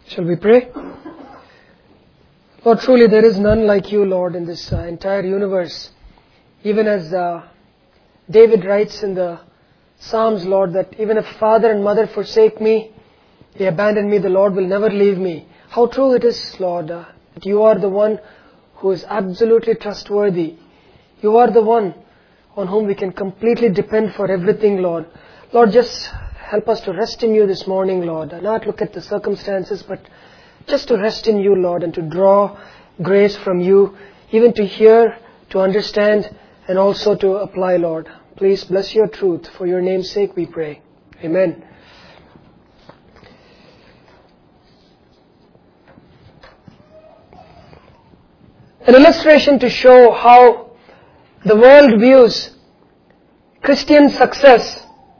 Shall we pray? Lord, truly there is none like you, Lord, in this entire universe. Even as David writes in the Psalms, Lord, that even if father and mother forsake me, they abandon me, the Lord will never leave me. How true it is, Lord, that you are the one who is absolutely trustworthy. You are the one on whom we can completely depend for everything, Lord. Lord, just help us to rest in you this morning, Lord. Not look at the circumstances, but just to rest in you, Lord, and to draw grace from you, even to hear, to understand, and also to apply, Lord. Please bless your truth. For your name's sake we pray. Amen. An illustration to show how the world views Christian success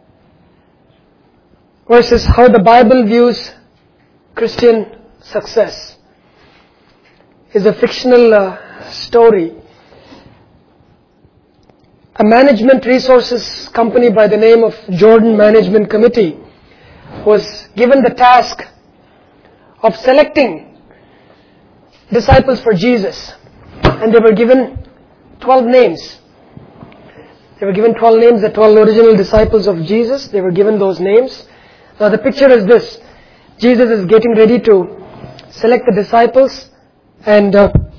versus how the Bible views Christian success is a fictional story. A management resources company by the name of Jordan Management Committee was given the task of selecting disciples for Jesus. And they were given 12 names. They were given 12 names, the 12 original disciples of Jesus. They were given those names. Now the picture is this. Jesus is getting ready to select the disciples, and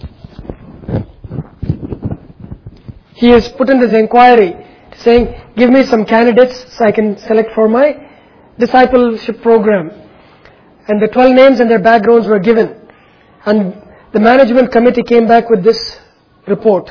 he has put in this inquiry saying, give me some candidates so I can select for my discipleship program. And the 12 names and their backgrounds were given. And the management committee came back with this report.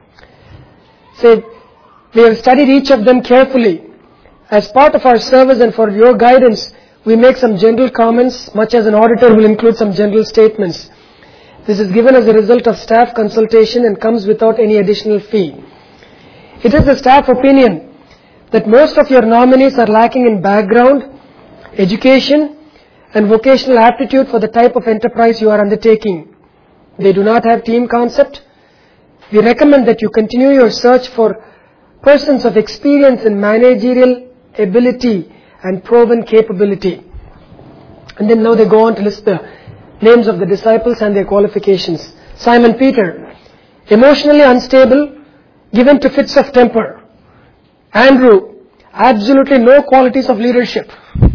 Said, we have studied each of them carefully. As part of our service and for your guidance, we make some general comments, much as an auditor will include some general statements. This is given as a result of staff consultation and comes without any additional fee. It is the staff opinion that most of your nominees are lacking in background, education, and vocational aptitude for the type of enterprise you are undertaking. They do not have team concept. We recommend that you continue your search for persons of experience in managerial ability and proven capability. And then now they go on to list the names of the disciples and their qualifications. Simon Peter, emotionally unstable, given to fits of temper. Andrew, absolutely no qualities of leadership.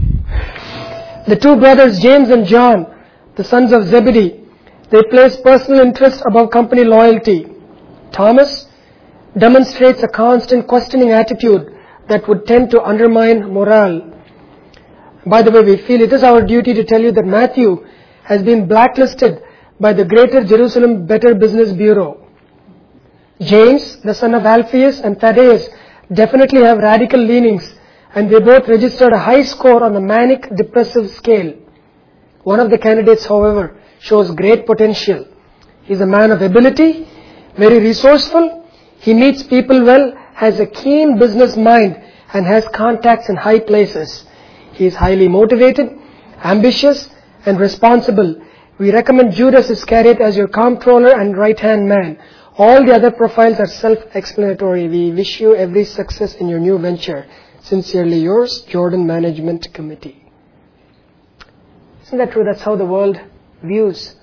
The two brothers James and John, the sons of Zebedee, they place personal interest above company loyalty. Thomas demonstrates a constant questioning attitude that would tend to undermine morale. By the way, we feel it is our duty to tell you that Matthew has been blacklisted by the Greater Jerusalem Better Business Bureau. James, the son of Alphaeus, and Thaddeus definitely have radical leanings, and they both registered a high score on the manic depressive scale. One of the candidates, however, shows great potential. He is a man of ability, very resourceful. He meets people well, has a keen business mind, and has contacts in high places. He is highly motivated, ambitious, and responsible. We recommend Judas Iscariot as your comptroller and right-hand man. All the other profiles are self-explanatory. We wish you every success in your new venture. Sincerely yours, Jordan Management Committee. Isn't that true? That's how the world views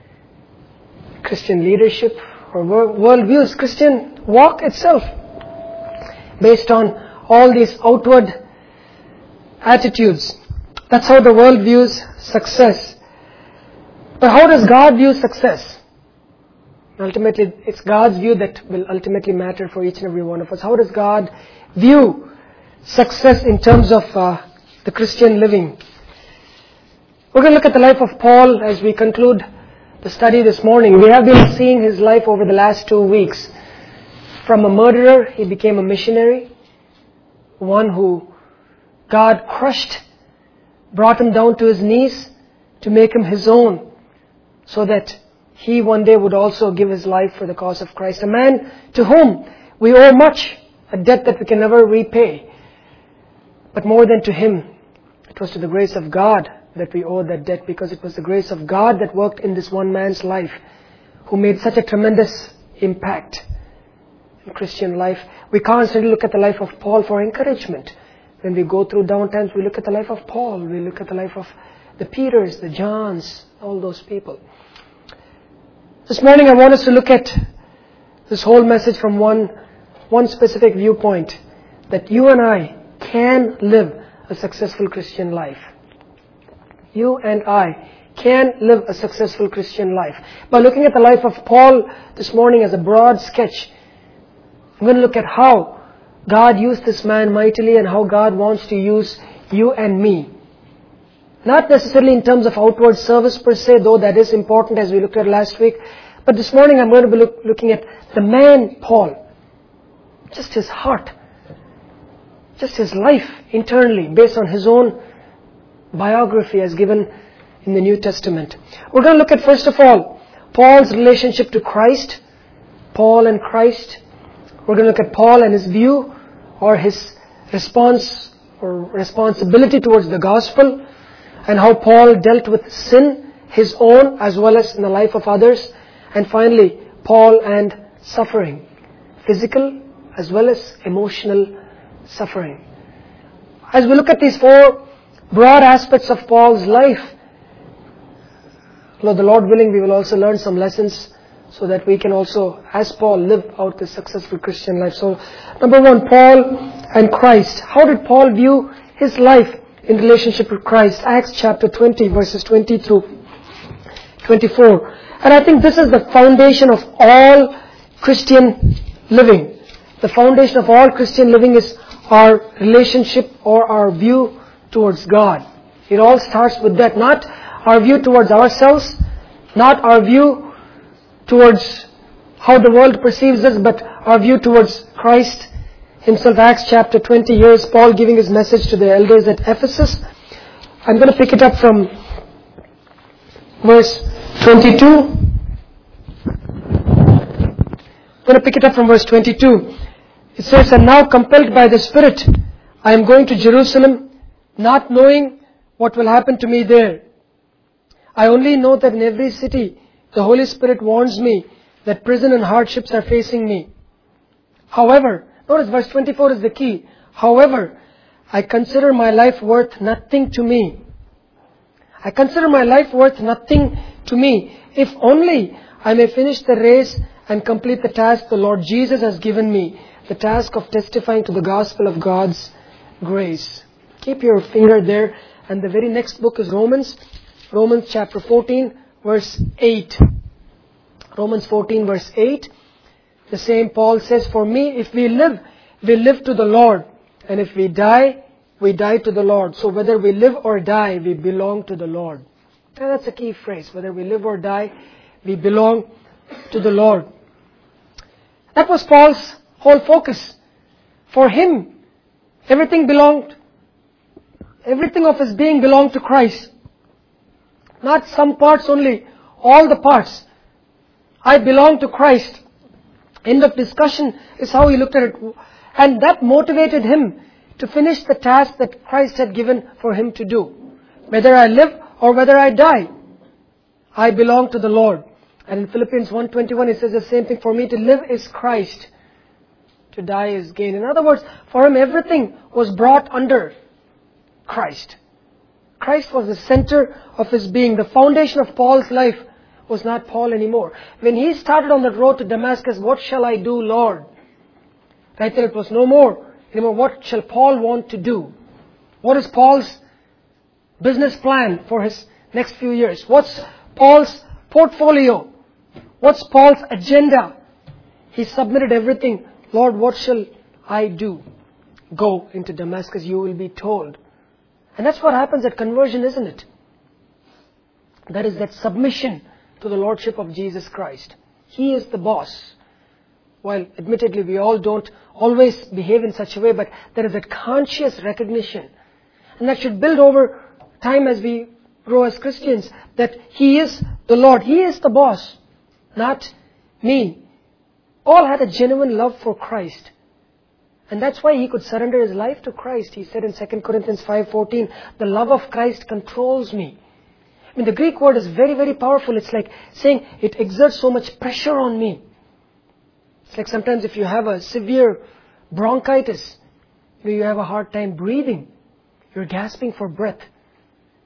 Christian leadership, or world views Christian walk itself, based on all these outward attitudes. That's how the world views success. But how does God view success? Ultimately, it's God's view that will ultimately matter for each and every one of us. How does God view success in terms of the Christian living? We're going to look at the life of Paul as we conclude the study this morning. We have been seeing his life over the last 2 weeks. From a murderer, he became a missionary, one who God crushed, brought him down to his knees to make him his own, so that he one day would also give his life for the cause of Christ. A man to whom we owe much, a debt that we can never repay. But more than to him, it was to the grace of God that we owe that debt, because it was the grace of God that worked in this one man's life, who made such a tremendous impact in Christian life. We constantly look at the life of Paul for encouragement. When we go through down times, we look at the life of Paul. We look at the life of the Peters, the Johns, all those people. This morning I want us to look at this whole message from one specific viewpoint, that you and I can live a successful Christian life. You and I can live a successful Christian life. By looking at the life of Paul this morning as a broad sketch, I'm going to look at how God used this man mightily and how God wants to use you and me. Not necessarily in terms of outward service per se, though that is important as we looked at last week. But this morning I'm going to be looking at the man Paul. Just his heart. Just his life internally based on his own biography as given in the New Testament. We're going to look at, first of all, Paul's relationship to Christ. Paul and Christ. We're going to look at Paul and his view or his response or responsibility towards the gospel, and how Paul dealt with sin, his own as well as in the life of others. And finally, Paul and suffering, physical as well as emotional suffering. As we look at these four broad aspects of Paul's life, the Lord willing, we will also learn some lessons so that we can also, as Paul, live out this successful Christian life. So, number one, Paul and Christ. How did Paul view his life in relationship with Christ? Acts chapter 20, verses 20 through 24. And I think this is the foundation of all Christian living. The foundation of all Christian living is our relationship or our view towards God. It all starts with that. Not our view towards ourselves, not our view towards how the world perceives us, but our view towards Christ Himself. Acts chapter 20, here's Paul giving his message to the elders at Ephesus. I'm going to pick it up from verse 22. I'm going to pick it up from verse 22. It says, "And now compelled by the Spirit, I am going to Jerusalem, not knowing what will happen to me there. I only know that in every city the Holy Spirit warns me that prison and hardships are facing me. However," notice verse 24 is the key. "However, I consider my life worth nothing to me. I consider my life worth nothing to me, if only I may finish the race and complete the task the Lord Jesus has given me, the task of testifying to the gospel of God's grace." Keep your finger there. And the very next book is Romans. Romans chapter 14, verse 8. Romans 14, verse 8. The same Paul says, "For me, if we live, we live to the Lord. And if we die, we die to the Lord. So whether we live or die, we belong to the Lord." And that's a key phrase. Whether we live or die, we belong to the Lord. That was Paul's whole focus. For him, everything of his being belonged to Christ. Not some parts only, all the parts. I belong to Christ. End of discussion is how he looked at it. And that motivated him to finish the task that Christ had given for him to do. Whether I live or whether I die, I belong to the Lord. And in Philippians 1:21 it says the same thing. "For me to live is Christ, to die is gain." In other words, for him everything was brought under Christ. Christ was the center of his being. The foundation of Paul's life was not Paul anymore. When he started on the road to Damascus, "What shall I do, Lord?" Right there it was no more anymore. What shall Paul want to do? What is Paul's business plan for his next few years? What's Paul's portfolio? What's Paul's agenda? He submitted everything. "Lord, what shall I do?" "Go into Damascus, you will be told." And that's what happens at conversion, isn't it? That is that submission to the Lordship of Jesus Christ. He is the boss. While admittedly we all don't always behave in such a way, but there is that conscious recognition. And that should build over time as we grow as Christians, that He is the Lord. He is the boss, not me. Paul had a genuine love for Christ. And that's why he could surrender his life to Christ. He said in 2 Corinthians 5:14, "The love of Christ controls me." I mean, the Greek word is very, very powerful. It's like saying it exerts so much pressure on me. It's like sometimes if you have a severe bronchitis, you have a hard time breathing. You're gasping for breath.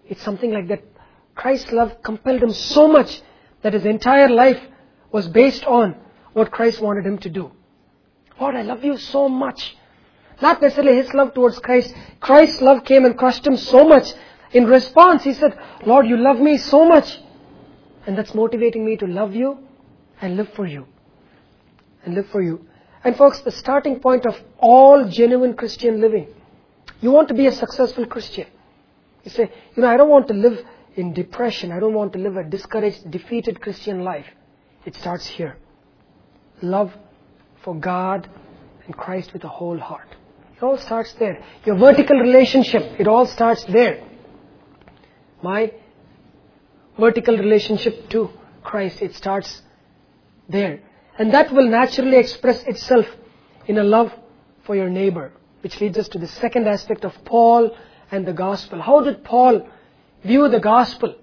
It's something like that. Christ's love compelled him so much that his entire life was based on what Christ wanted him to do. Lord, I love you so much. Not necessarily his love towards Christ. Christ's love came and crushed him so much. In response, he said, Lord, you love me so much. And that's motivating me to love you and live for you. And live for you. And folks, the starting point of all genuine Christian living. You want to be a successful Christian. You say, I don't want to live in depression. I don't want to live a discouraged, defeated Christian life. It starts here. Love for God and Christ with a whole heart. It all starts there. Your vertical relationship, it all starts there. My vertical relationship to Christ, it starts there. And that will naturally express itself in a love for your neighbor. Which leads us to the second aspect of Paul and the gospel. How did Paul view the gospel?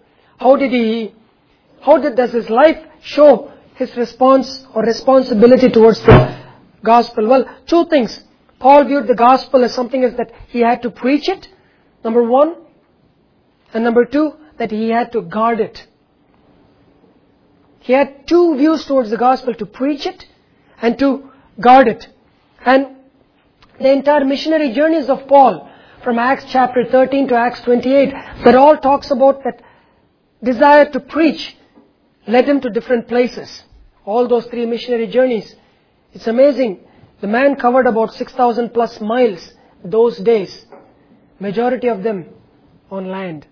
Does his life show his response or responsibility towards the gospel? Well, two things. Paul viewed the gospel as something that he had to preach it, number one. And number two, that he had to guard it. He had two views towards the gospel, to preach it and to guard it. And the entire missionary journeys of Paul, from Acts chapter 13 to Acts 28, that all talks about that desire to preach led him to different places. All those three missionary journeys. It's amazing. The man covered about 6,000 plus miles those days. Majority of them on land.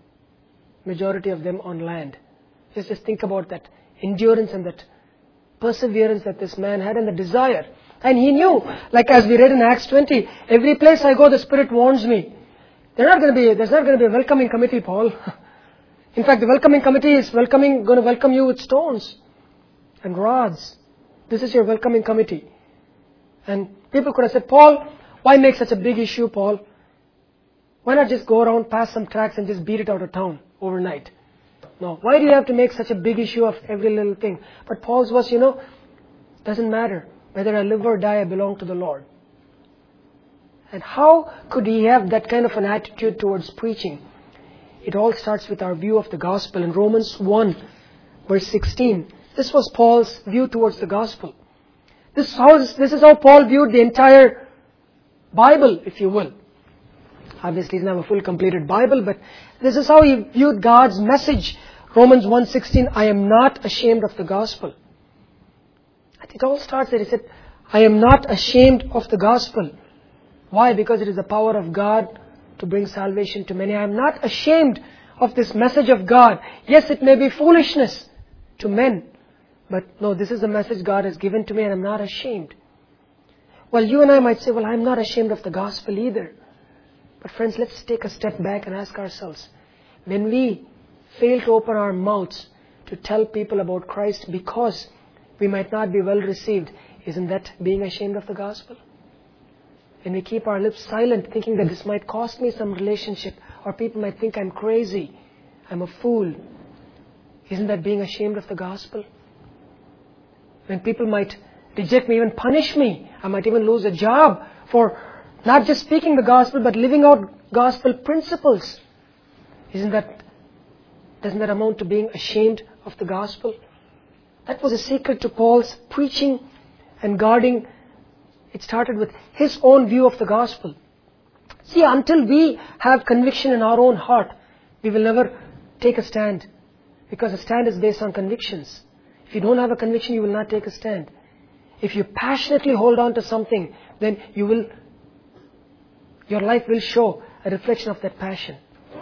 Just think about that endurance and that perseverance that this man had and the desire. And he knew, like as we read in Acts 20, every place I go the Spirit warns me. There's not going to be a welcoming committee, Paul. In fact, the welcoming committee is going to welcome you with stones and rods. This is your welcoming committee. And people could have said, Paul, why make such a big issue, Paul? Why not just go around, pass some tracts and just beat it out of town overnight? No. Why do you have to make such a big issue of every little thing? But Paul's was, doesn't matter. Whether I live or die, I belong to the Lord. And how could he have that kind of an attitude towards preaching? It all starts with our view of the gospel. In Romans 1, verse 16, this was Paul's view towards the gospel. This is how Paul viewed the entire Bible, if you will. Obviously, he doesn't have a full completed Bible, but this is how he viewed God's message. Romans 1:16, I am not ashamed of the gospel. It all starts there. He said, I am not ashamed of the gospel. Why? Because it is the power of God to bring salvation to many. I am not ashamed of this message of God. Yes, it may be foolishness to men, but no, this is the message God has given to me and I'm not ashamed. Well, you and I might say, well, I'm not ashamed of the gospel either. But friends, let's take a step back and ask ourselves, when we fail to open our mouths to tell people about Christ because we might not be well received, isn't that being ashamed of the gospel? When we keep our lips silent, thinking that this might cost me some relationship, or people might think I'm crazy, I'm a fool, isn't that being ashamed of the gospel? When people might reject me, even punish me, I might even lose a job for not just speaking the gospel, but living out gospel principles. Doesn't that amount to being ashamed of the gospel? That was a secret to Paul's preaching and guarding. It started with his own view of the gospel. See, until we have conviction in our own heart, we will never take a stand. Because a stand is based on convictions. If you don't have a conviction, you will not take a stand. If you passionately hold on to something, then your life will show a reflection of that passion.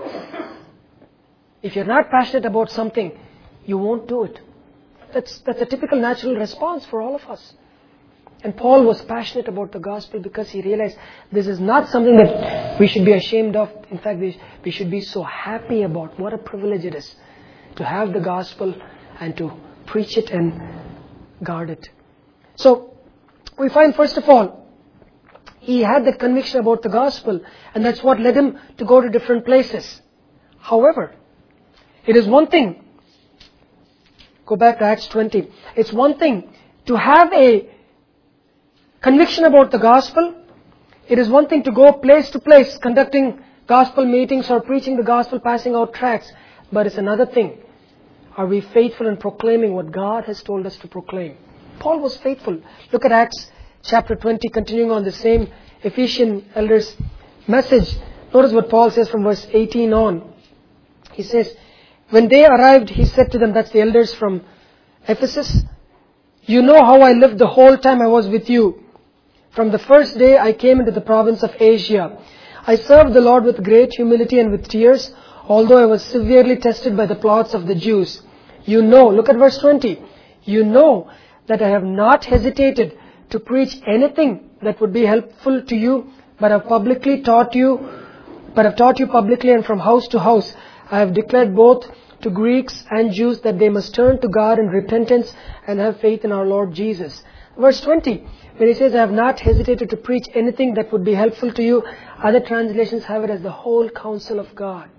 If you're not passionate about something, you won't do it. That's a typical natural response for all of us. And Paul was passionate about the gospel because he realized this is not something that we should be ashamed of. In fact, we should be so happy about. What a privilege it is to have the gospel and to preach it and guard it. So, we find first of all, he had that conviction about the gospel, and that's what led him to go to different places. However, it is one thing, go back to Acts 20, it's one thing to have a conviction about the gospel. It is one thing to go place to place conducting gospel meetings or preaching the gospel, passing out tracts. But it's another thing. Are we faithful in proclaiming what God has told us to proclaim? Paul was faithful. Look at Acts chapter 20, continuing on the same Ephesian elders' message. Notice what Paul says from verse 18 on. He says, when they arrived, he said to them, that's the elders from Ephesus, you know how I lived the whole time I was with you. From the first day I came into the province of Asia. I served the Lord with great humility and with tears, although I was severely tested by the plots of the Jews. You know, look at verse 20. You know that I have not hesitated to preach anything that would be helpful to you, but have taught you publicly and from house to house. I have declared both to Greeks and Jews that they must turn to God in repentance and have faith in our Lord Jesus. Verse 20, when he says, I have not hesitated to preach anything that would be helpful to you, other translations have it as the whole counsel of God.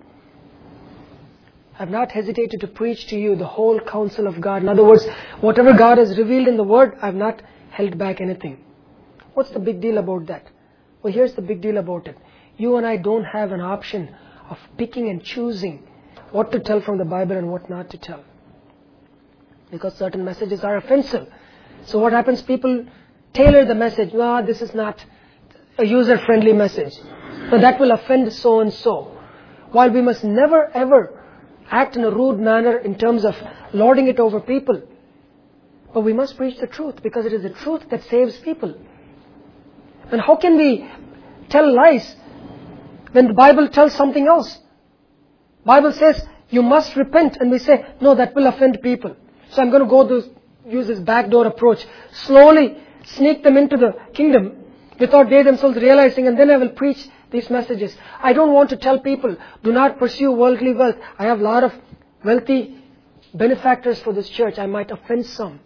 I have not hesitated to preach to you the whole counsel of God. In other words, whatever God has revealed in the Word, I have not held back anything. What's the big deal about that? Well, here's the big deal about it. You and I don't have an option of picking and choosing what to tell from the Bible and what not to tell. Because certain messages are offensive. So what happens? People tailor the message. No, this is not a user-friendly message. So that will offend so and so. While we must never ever act in a rude manner in terms of lording it over people. But we must preach the truth because it is the truth that saves people. And how can we tell lies when the Bible tells something else? Bible says you must repent, and we say, no, that will offend people. So I'm going to use this backdoor approach. Slowly sneak them into the kingdom without they themselves realizing, and then I will preach these messages. I don't want to tell people, do not pursue worldly wealth. I have a lot of wealthy benefactors for this church. I might offend some.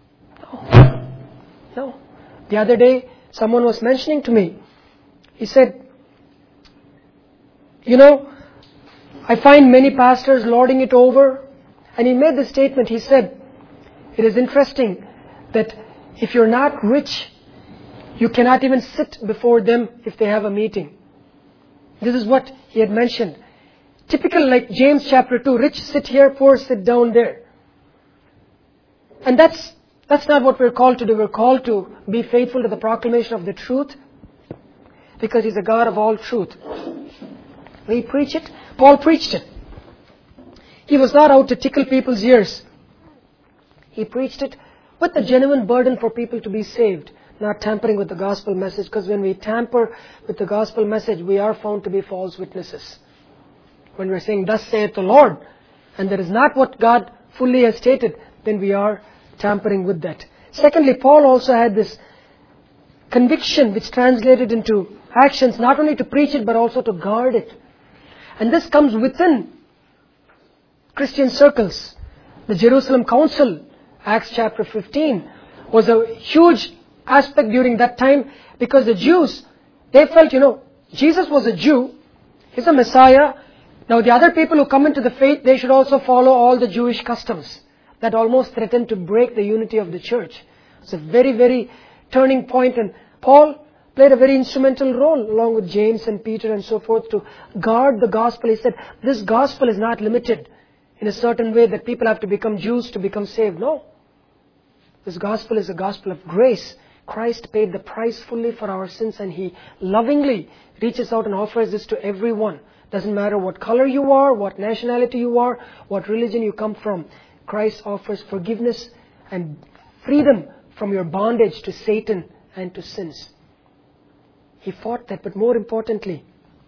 No. The other day, someone was mentioning to me. He said, I find many pastors lording it over. And he made the statement, he said, it is interesting that if you're not rich, you cannot even sit before them if they have a meeting. This is what he had mentioned. Typical like James chapter 2, rich sit here, poor sit down there. And that's not what we're called to do. We're called to be faithful to the proclamation of the truth because He's a God of all truth. We preach it. Paul preached it. He was not out to tickle people's ears. He preached it with a genuine burden for people to be saved, not tampering with the gospel message, because when we tamper with the gospel message, we are found to be false witnesses. When we're saying, thus saith the Lord, and that is not what God fully has stated, then we are tampering with that. Secondly, Paul also had this conviction which translated into actions, not only to preach it, but also to guard it. And this comes within Christian circles. The Jerusalem Council, Acts chapter 15, was a huge aspect during that time because the Jews, they felt, Jesus was a Jew, He's a Messiah. Now the other people who come into the faith, they should also follow all the Jewish customs that almost threatened to break the unity of the church. It's a very, very turning point, and Paul played a very instrumental role along with James and Peter and so forth to guard the gospel. He said, this gospel is not limited in a certain way that people have to become Jews to become saved. No. This gospel is a gospel of grace. Christ paid the price fully for our sins, and He lovingly reaches out and offers this to everyone. Doesn't matter what color you are, what nationality you are, what religion you come from. Christ offers forgiveness and freedom from your bondage to Satan and to sins. He fought that, but more importantly,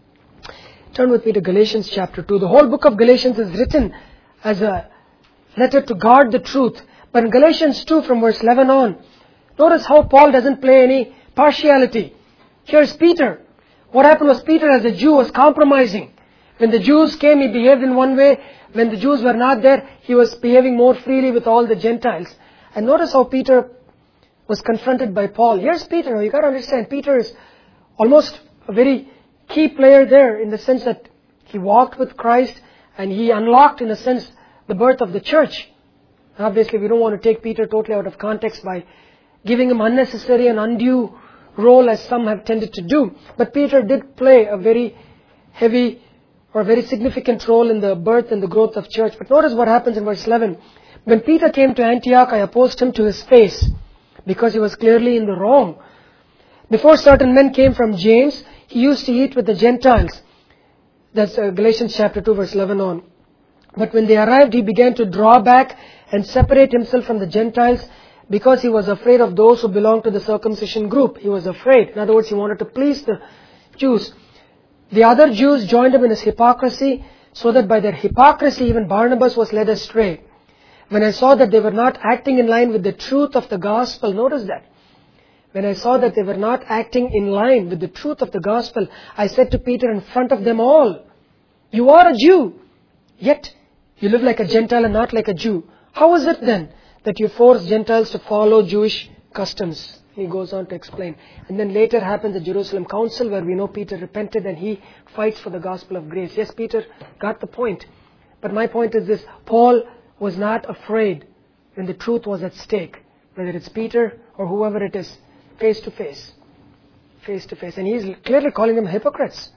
turn with me to Galatians chapter 2. The whole book of Galatians is written as a letter to guard the truth. But in Galatians 2 from verse 11 on, notice how Paul doesn't play any partiality. Here's Peter. What happened was Peter as a Jew was compromising. When the Jews came, he behaved in one way. When the Jews were not there, he was behaving more freely with all the Gentiles. And notice how Peter was confronted by Paul. Here's Peter. Now you got to understand, Peter is almost a very key player there in the sense that he walked with Christ and he unlocked, in a sense, the birth of the church. Obviously, we don't want to take Peter totally out of context by giving him unnecessary and undue role as some have tended to do. But Peter did play a very heavy or a very significant role in the birth and the growth of church. But notice what happens in verse 11. When Peter came to Antioch, I opposed him to his face, because he was clearly in the wrong. Before certain men came from James, he used to eat with the Gentiles. That's Galatians chapter 2 verse 11 on. But when they arrived, he began to draw back and separate himself from the Gentiles, because he was afraid of those who belonged to the circumcision group. He was afraid. In other words, he wanted to please the Jews. The other Jews joined him in his hypocrisy, so that by their hypocrisy even Barnabas was led astray. When I saw that they were not acting in line with the truth of the gospel, notice that. When I saw that they were not acting in line with the truth of the gospel, I said to Peter in front of them all, you are a Jew, yet you live like a Gentile and not like a Jew. How is it then that you force Gentiles to follow Jewish customs? He goes on to explain. And then later happens the Jerusalem Council, where we know Peter repented and he fights for the gospel of grace. Yes, Peter got the point. But my point is this: Paul was not afraid when the truth was at stake, whether it's Peter or whoever it is, face to face. Face to face. And he's clearly calling them hypocrites.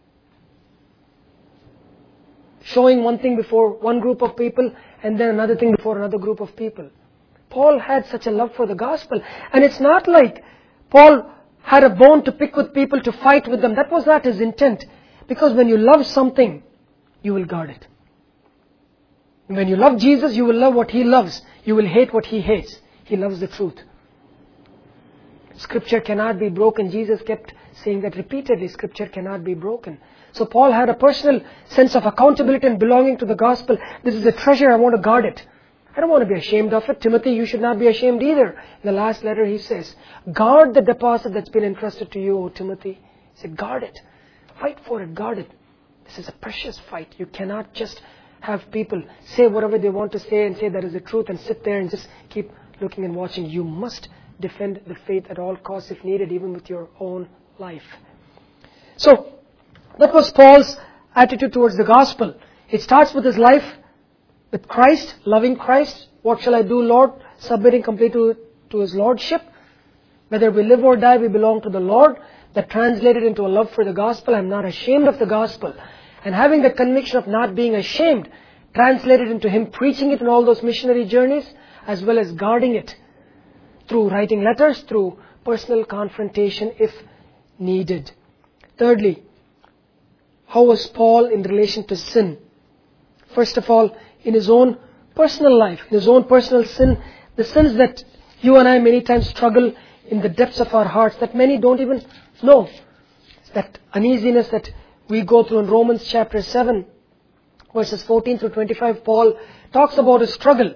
Showing one thing before one group of people and then another thing before another group of people. Paul had such a love for the gospel. And it's not like Paul had a bone to pick with people to fight with them. That was not his intent. Because when you love something, you will guard it. When you love Jesus, you will love what He loves. You will hate what He hates. He loves the truth. Scripture cannot be broken. Jesus kept saying that repeatedly. Scripture cannot be broken. So Paul had a personal sense of accountability and belonging to the gospel. This is a treasure, I want to guard it. I don't want to be ashamed of it. Timothy, you should not be ashamed either. In the last letter he says, guard the deposit that's been entrusted to you, O Timothy. He said, guard it. Fight for it, guard it. This is a precious fight. You cannot just have people say whatever they want to say and say that is the truth and sit there and just keep looking and watching. You must defend the faith at all costs if needed, even with your own life. So, that was Paul's attitude towards the gospel. It starts with his life with Christ, loving Christ. What shall I do, Lord? Submitting completely to His Lordship. Whether we live or die, we belong to the Lord. That translated into a love for the gospel. I'm not ashamed of the gospel. And having the conviction of not being ashamed translated into him preaching it in all those missionary journeys, as well as guarding it through writing letters, through personal confrontation if needed. Thirdly, how was Paul in relation to sin? First of all, in his own personal life, in his own personal sin, the sins that you and I many times struggle in the depths of our hearts, that many don't even know. That uneasiness that we go through in Romans chapter 7, verses 14 through 25, Paul talks about his struggle.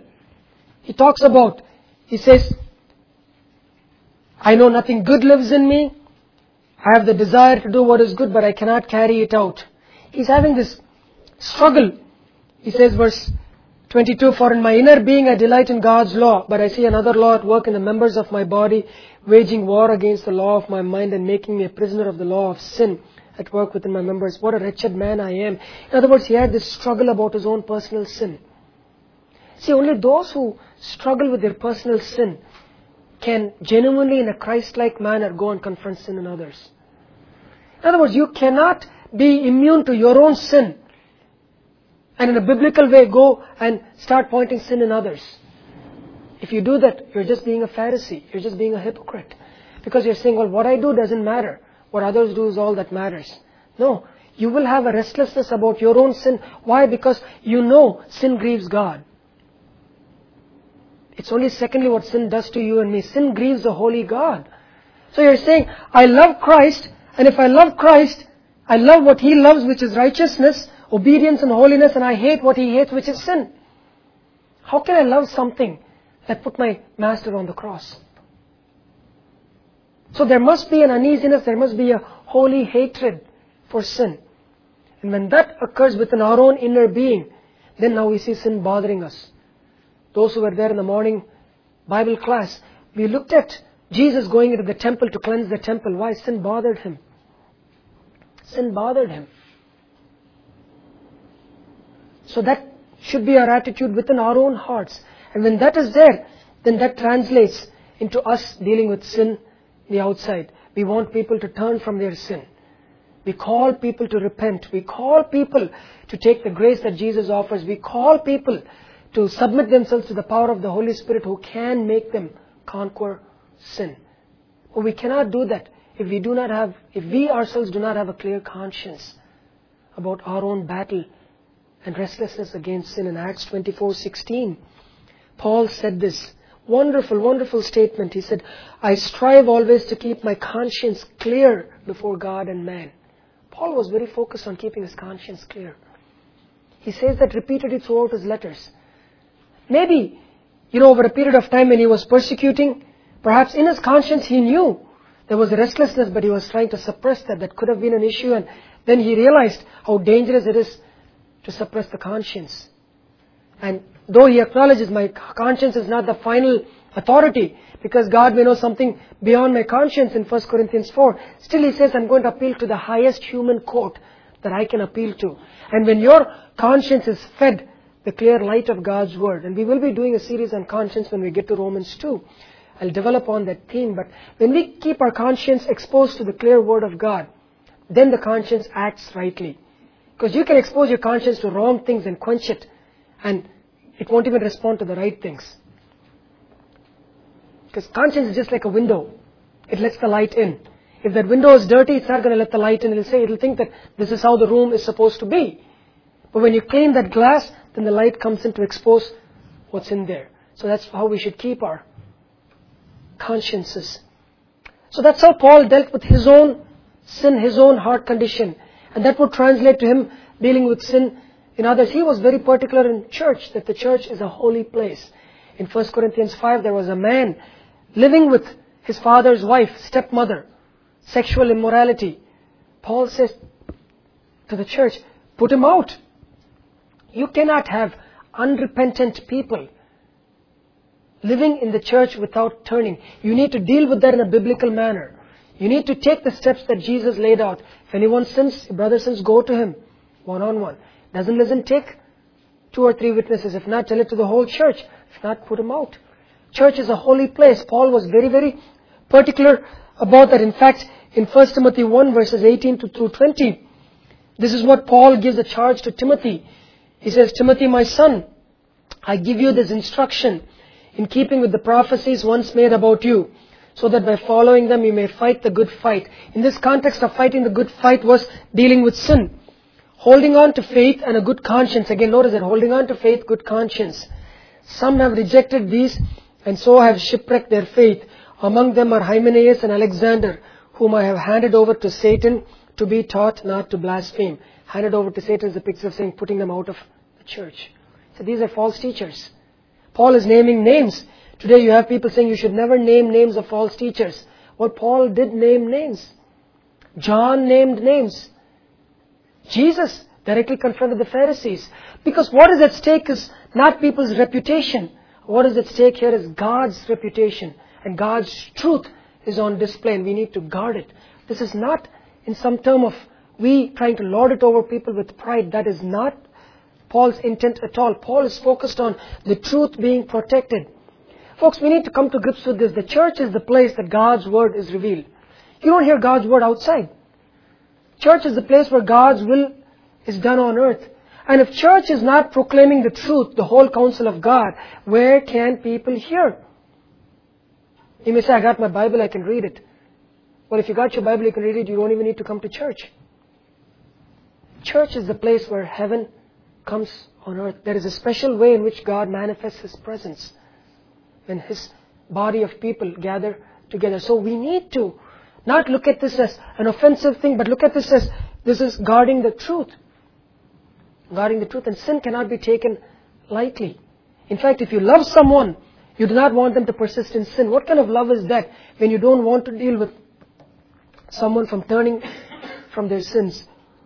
He says, I know nothing good lives in me. I have the desire to do what is good, but I cannot carry it out. He's having this struggle. He says, verse 22, for in my inner being I delight in God's law, but I see another law at work in the members of my body, waging war against the law of my mind and making me a prisoner of the law of sin at work within my members. What a wretched man I am. In other words, he had this struggle about his own personal sin. See, only those who struggle with their personal sin can genuinely, in a Christ-like manner, go and confront sin in others. In other words, you cannot be immune to your own sin and in a biblical way go and start pointing sin in others. If you do that, you're just being a Pharisee. You're just being a hypocrite. Because you're saying, well, what I do doesn't matter. What others do is all that matters. No, you will have a restlessness about your own sin. Why? Because you know sin grieves God. It's only secondly what sin does to you and me. Sin grieves the holy God. So you're saying, I love Christ, and if I love Christ, I love what He loves, which is righteousness, obedience and holiness, and I hate what He hates, which is sin. How can I love something that put my Master on the cross? So there must be an uneasiness, there must be a holy hatred for sin. And when that occurs within our own inner being, then now we see sin bothering us. Those who were there in the morning Bible class, we looked at Jesus going into the temple to cleanse the temple. Why? Sin bothered Him. Sin bothered Him. So that should be our attitude within our own hearts. And when that is there, then that translates into us dealing with sin on the outside. We want people to turn from their sin. We call people to repent. We call people to take the grace that Jesus offers. We call people to submit themselves to the power of the Holy Spirit who can make them conquer sin. But we cannot do that if we ourselves do not have a clear conscience about our own battle and restlessness against sin. In Acts 24:16, Paul said this wonderful, wonderful statement. He said, I strive always to keep my conscience clear before God and man. Paul was very focused on keeping his conscience clear. He says that repeatedly throughout his letters. Maybe, over a period of time when he was persecuting, perhaps in his conscience he knew there was a restlessness, but he was trying to suppress that. That could have been an issue, and then he realized how dangerous it is to suppress the conscience. And though he acknowledges my conscience is not the final authority, because God may know something beyond my conscience in 1 Corinthians 4, still he says, I'm going to appeal to the highest human court that I can appeal to. And when your conscience is fed the clear light of God's Word, and we will be doing a series on conscience when we get to Romans 2, I'll develop on that theme, but when we keep our conscience exposed to the clear Word of God, then the conscience acts rightly. Because you can expose your conscience to wrong things and quench it, and it won't even respond to the right things. Because conscience is just like a window. It lets the light in. If that window is dirty, it's not going to let the light in. It'll think that this is how the room is supposed to be. But when you clean that glass, then the light comes in to expose what's in there. So that's how we should keep our consciences. So that's how Paul dealt with his own sin, his own heart condition. And that would translate to him dealing with sin in others. He was very particular in church, that the church is a holy place. In 1 Corinthians 5, there was a man living with his father's wife, stepmother, sexual immorality. Paul says to the church, put him out. You cannot have unrepentant people living in the church without turning. You need to deal with that in a biblical manner. You need to take the steps that Jesus laid out. If anyone sins, your brother sins, go to him one-on-one. Doesn't listen, take 2 or 3 witnesses. If not, tell it to the whole church. If not, put him out. Church is a holy place. Paul was very, very particular about that. In fact, in 1 Timothy 1 verses 18 through 20, this is what Paul gives a charge to Timothy. He says, Timothy, my son, I give you this instruction in keeping with the prophecies once made about you, so that by following them you may fight the good fight. In this context of fighting the good fight was dealing with sin. Holding on to faith and a good conscience. Again, notice that holding on to faith, good conscience. Some have rejected these and so have shipwrecked their faith. Among them are Hymenaeus and Alexander, whom I have handed over to Satan to be taught not to blaspheme. Handed over to Satan is a picture of saying putting them out of the church. So these are false teachers. Paul is naming names. Today you have people saying you should never name names of false teachers. Well, Paul did name names. John named names. Jesus directly confronted the Pharisees. Because what is at stake is not people's reputation. What is at stake here is God's reputation. And God's truth is on display, and we need to guard it. This is not in some term of we trying to lord it over people with pride. That is not Paul's intent at all. Paul is focused on the truth being protected. Folks, we need to come to grips with this. The church is the place that God's Word is revealed. You don't hear God's Word outside. Church is the place where God's will is done on earth. And if church is not proclaiming the truth, the whole counsel of God, where can people hear? You may say, I got my Bible, I can read it. Well, if you got your Bible, you can read it, you don't even need to come to church. Church is the place where heaven comes on earth. There is a special way in which God manifests His presence when His body of people gather together. So we need to not look at this as an offensive thing, but look at this as this is guarding the truth. Guarding the truth, and sin cannot be taken lightly. In fact, if you love someone, you do not want them to persist in sin. What kind of love is that when you don't want to deal with someone from turning from their sins?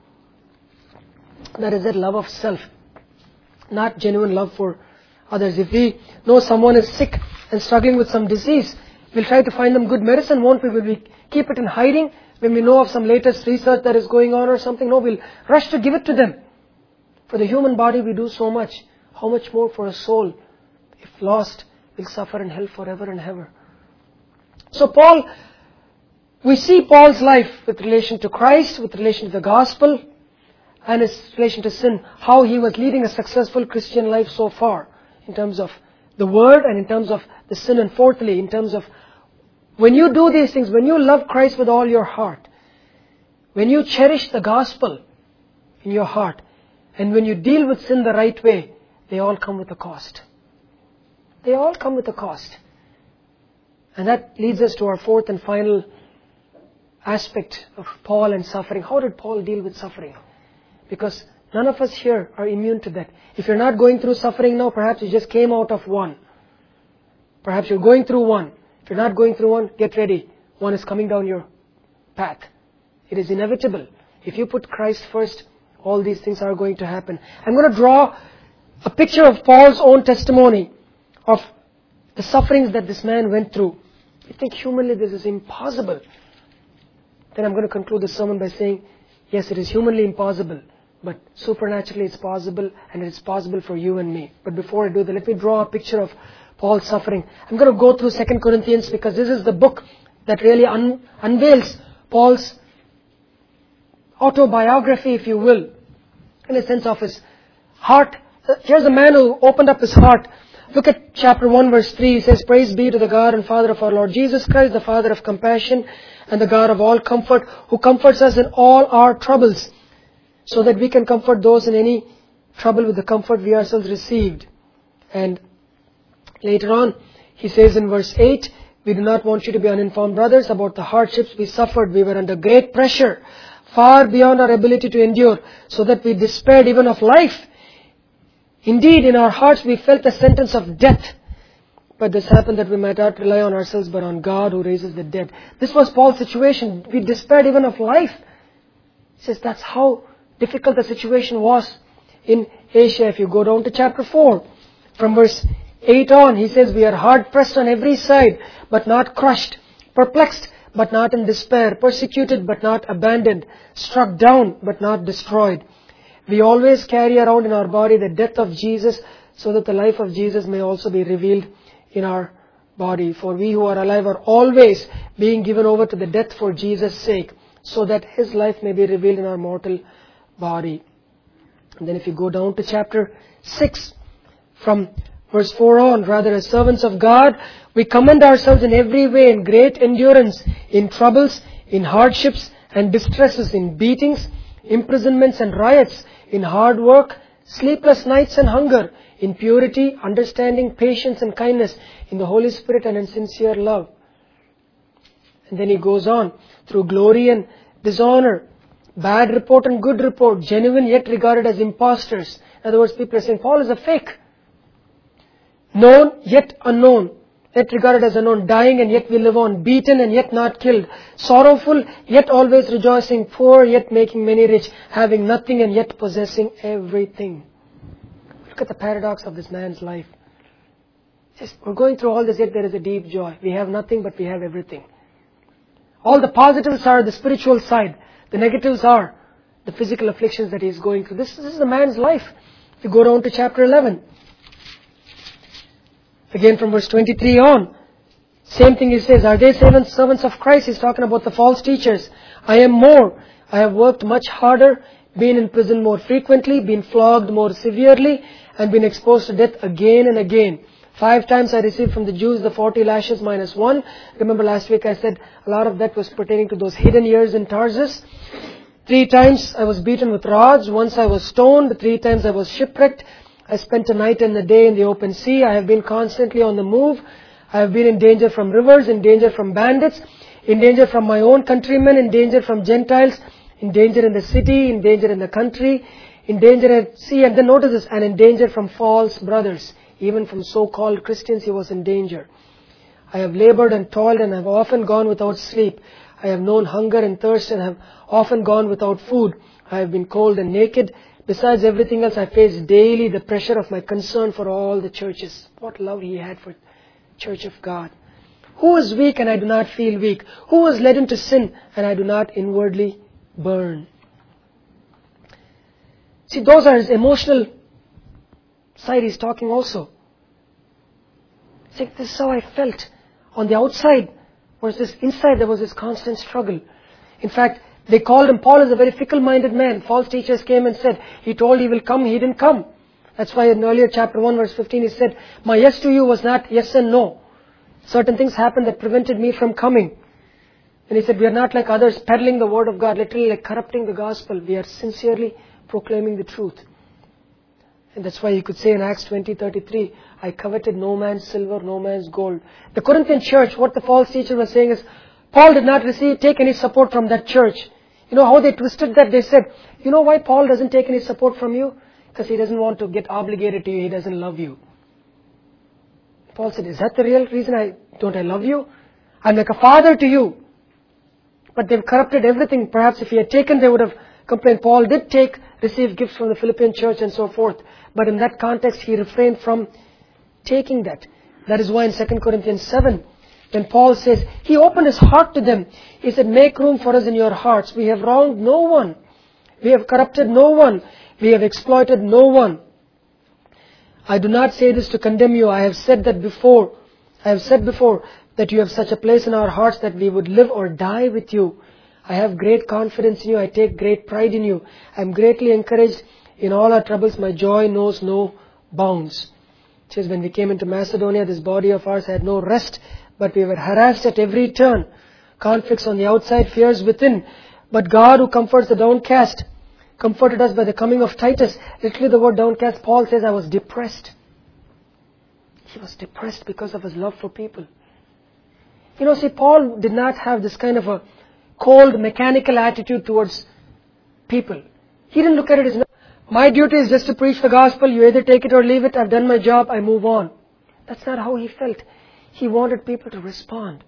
That is that love of self, not genuine love for others. If we know someone is sick and struggling with some disease, we'll try to find them good medicine, won't we? Will we keep it in hiding when we know of some latest research that is going on or something? No, we'll rush to give it to them. For the human body we do so much. How much more for a soul, if lost, will suffer in hell forever and ever. So Paul we see Paul's life with relation to Christ, with relation to the gospel, and his relation to sin, how he was leading a successful Christian life so far, in terms of the word and in terms of the sin, and fourthly, in terms of when you do these things, when you love Christ with all your heart, when you cherish the gospel in your heart, and when you deal with sin the right way, they all come with a cost. They all come with a cost. And that leads us to our fourth and final aspect of Paul and suffering. How did Paul deal with suffering? Because none of us here are immune to that. If you're not going through suffering now, perhaps you just came out of one. Perhaps you're going through one. If you're not going through one, get ready. One is coming down your path. It is inevitable. If you put Christ first, all these things are going to happen. I'm going to draw a picture of Paul's own testimony of the sufferings that this man went through. You think humanly this is impossible. Then I'm going to conclude the sermon by saying, yes, it is humanly impossible, but supernaturally it's possible, and it's possible for you and me. But before I do that, let me draw a picture of Paul's suffering. I'm going to go through 2 Corinthians because this is the book that really unveils Paul's autobiography, if you will, in a sense of his heart. Here's a man who opened up his heart. Look at chapter 1 verse 3. He says, "Praise be to the God and Father of our Lord Jesus Christ, the Father of compassion and the God of all comfort, who comforts us in all our troubles, so that we can comfort those in any trouble with the comfort we ourselves received." And later on, he says in verse 8, "We do not want you to be uninformed, brothers, about the hardships we suffered. We were under great pressure, far beyond our ability to endure, so that we despaired even of life. Indeed, in our hearts we felt the sentence of death. But this happened that we might not rely on ourselves, but on God who raises the dead." This was Paul's situation. We despaired even of life. He says that's how difficult the situation was in Asia. If you go down to chapter 4, from verse 8 on, he says, "We are hard pressed on every side, but not crushed, perplexed, but not in despair, persecuted, but not abandoned, struck down, but not destroyed. We always carry around in our body the death of Jesus, so that the life of Jesus may also be revealed in our body. For we who are alive are always being given over to the death for Jesus' sake, so that His life may be revealed in our mortal body." And then if you go down to chapter 6, from verse 4 on, "Rather as servants of God, we commend ourselves in every way in great endurance, in troubles, in hardships and distresses, in beatings, imprisonments and riots, in hard work, sleepless nights and hunger, in purity, understanding, patience and kindness, in the Holy Spirit and in sincere love." And then he goes on, "Through glory and dishonor, bad report and good report, genuine yet regarded as impostors." In other words, people are saying, Paul is a fake. "Known yet unknown, yet regarded as unknown, dying and yet we live on, beaten and yet not killed, sorrowful yet always rejoicing, poor yet making many rich, having nothing and yet possessing everything." Look at the paradox of this man's life. He says, we're going through all this, yet there is a deep joy. We have nothing, but we have everything. All the positives are the spiritual side. The negatives are the physical afflictions that he is going through. This is the man's life. If you go down to chapter 11, again from verse 23 on, same thing he says, "Are they servants of Christ?" He's talking about the false teachers. "I am more. I have worked much harder, been in prison more frequently, been flogged more severely, and been exposed to death again and again. 5 times I received from the Jews the 40 lashes minus 1. Remember last week I said a lot of that was pertaining to those hidden years in Tarsus. 3 times I was beaten with rods. Once I was stoned. 3 times I was shipwrecked. I spent a night and a day in the open sea. I have been constantly on the move. I have been in danger from rivers, in danger from bandits, in danger from my own countrymen, in danger from Gentiles, in danger in the city, in danger in the country, in danger at sea." And then notice this, "and in danger from false brothers." Even from so-called Christians he was in danger. "I have labored and toiled and have often gone without sleep. I have known hunger and thirst and have often gone without food. I have been cold and naked. Besides everything else, I face daily the pressure of my concern for all the churches." What love he had for Church of God. "Who is weak and I do not feel weak? Who is led into sin and I do not inwardly burn?" See, those are his emotional side he's talking also. See, this is how I felt. On the outside, was this inside, there was this constant struggle. In fact, they called him, Paul is a very fickle-minded man. False teachers came and said, he told he will come, he didn't come. That's why in earlier chapter 1 verse 15 he said, my yes to you was not yes and no. Certain things happened that prevented me from coming. And he said, we are not like others peddling the word of God, literally like corrupting the gospel. We are sincerely proclaiming the truth. And that's why you could say in Acts 20:33, I coveted no man's silver, no man's gold. The Corinthian church, what the false teacher was saying is, Paul did not take any support from that church. You know how they twisted that? They said, you know why Paul doesn't take any support from you? Because he doesn't want to get obligated to you, he doesn't love you. Paul said, is that the real reason don't I love you? I'm like a father to you. But they've corrupted everything. Perhaps if he had taken, they would have complained. Paul did receive gifts from the Philippian church and so forth. But in that context, he refrained from taking that. That is why in 2 Corinthians 7, when Paul says, he opened his heart to them. He said, make room for us in your hearts. We have wronged no one. We have corrupted no one. We have exploited no one. I do not say this to condemn you. I have said before that you have such a place in our hearts that we would live or die with you. I have great confidence in you. I take great pride in you. I am greatly encouraged in all our troubles. My joy knows no bounds. It says, when we came into Macedonia, this body of ours had no rest, but we were harassed at every turn. Conflicts on the outside, fears within. But God who comforts the downcast, comforted us by the coming of Titus. Literally the word downcast, Paul says, I was depressed. He was depressed because of his love for people. You know, see, Paul did not have this kind of a cold, mechanical attitude towards people. He didn't look at it as, my duty is just to preach the gospel, you either take it or leave it, I've done my job, I move on. That's not how he felt. He wanted people to respond.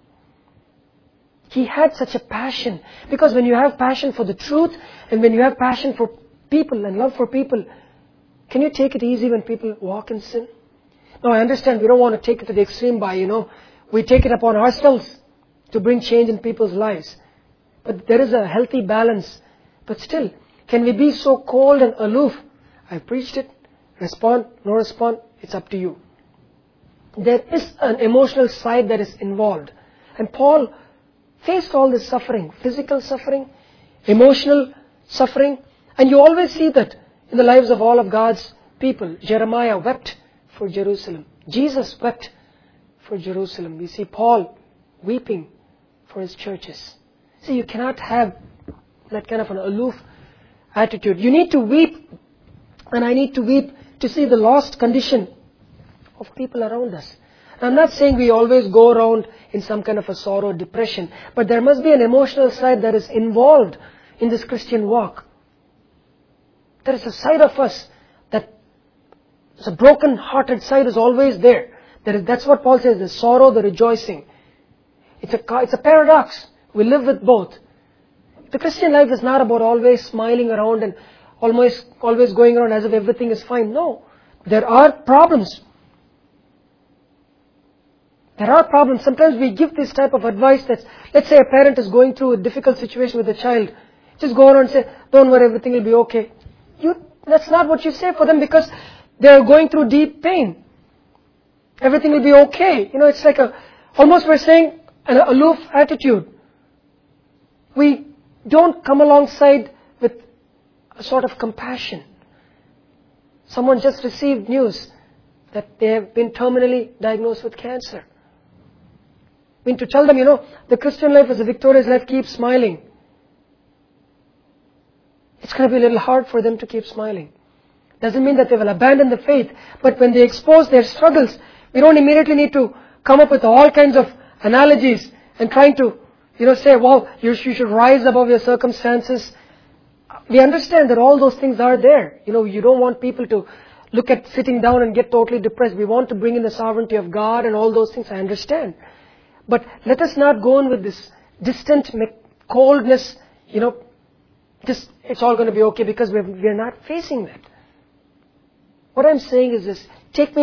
He had such a passion. Because when you have passion for the truth, and when you have passion for people and love for people, can you take it easy when people walk in sin? Now I understand we don't want to take it to the extreme by, we take it upon ourselves to bring change in people's lives. But there is a healthy balance. But still, can we be so cold and aloof? I've preached it, respond, no respond, it's up to you. There is an emotional side that is involved. And Paul faced all this suffering, physical suffering, emotional suffering. And you always see that in the lives of all of God's people. Jeremiah wept for Jerusalem. Jesus wept for Jerusalem. We see Paul weeping for his churches. See, you cannot have that kind of an aloof attitude. You need to weep, and I need to weep to see the lost condition of people around us. I'm not saying we always go around in some kind of a sorrow, depression, but there must be an emotional side that is involved in this Christian walk. There is a side of us that is a broken-hearted side is always there. That's what Paul says, the sorrow, the rejoicing. It's a paradox. We live with both. The Christian life is not about always smiling around and always going around as if everything is fine. No. There are problems. There are problems. Sometimes we give this type of advice that, let's say a parent is going through a difficult situation with a child. Just go around and say, don't worry, everything will be okay. That's not what you say for them because they are going through deep pain. Everything will be okay. It's like almost we're saying an aloof attitude. We don't come alongside with a sort of compassion. Someone just received news that they have been terminally diagnosed with cancer. I mean, to tell them, the Christian life is a victorious life, keep smiling. It's going to be a little hard for them to keep smiling. Doesn't mean that they will abandon the faith, but when they expose their struggles, we don't immediately need to come up with all kinds of analogies and trying to, say, well, you should rise above your circumstances. We understand that all those things are there. You don't want people to look at sitting down and get totally depressed. We want to bring in the sovereignty of God and all those things. I understand. But let us not go in with this distant coldness, it's all going to be okay because we're not facing that. What I'm saying is this.